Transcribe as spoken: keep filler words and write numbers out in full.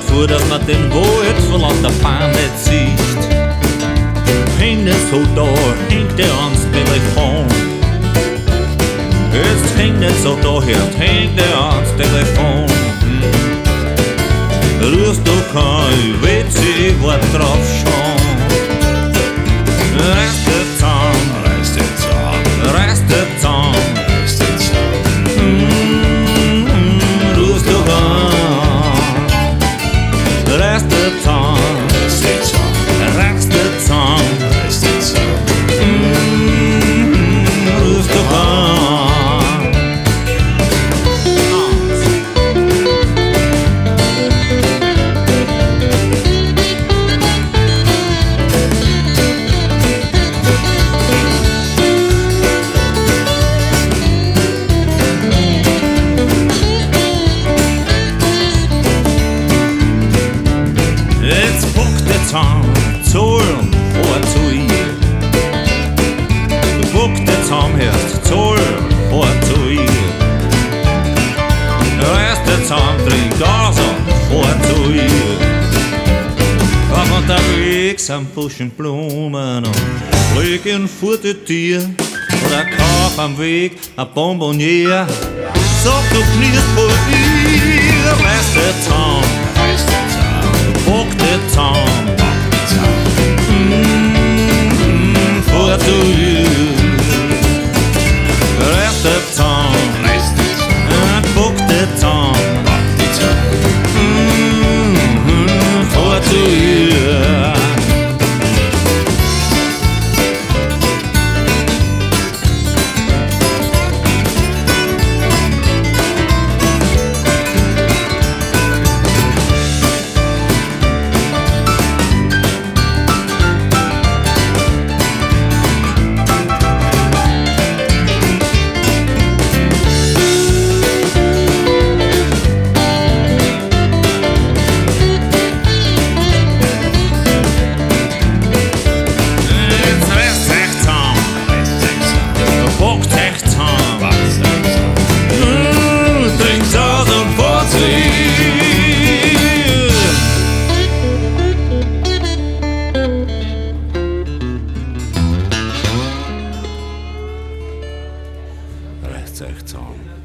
het voordat met den woord verlaat de paan het ziet. Hing het zo door, hing de ans telefoon. Het hing net zo door, het hing de ans telefoon. Rust du kan, weet je wat erop schon. Rest de tong, Rest de tong, rest de tong. rest de tong. Rust du kan, rest de tong, Rest de tong, rest de tong. rest de tong. Rust du kan. It's booked the time, torn for to eat. The book the time has torn for to eat. The rest the time three dozen for to eat. I want that week some pushing bloemen on. Looking for the deer. Dat kaf aan week, a bonbonnier. Zop de knies voor hier. Rest the time. Rest de tong, Book the time bok de tong. mm, for to you. Rest the time Rest de tong, and book the time bok de tong. mm, for to you. It's rest the time, Rest de tong, book the time. bok de tong. three thousand forty. Rest de tong.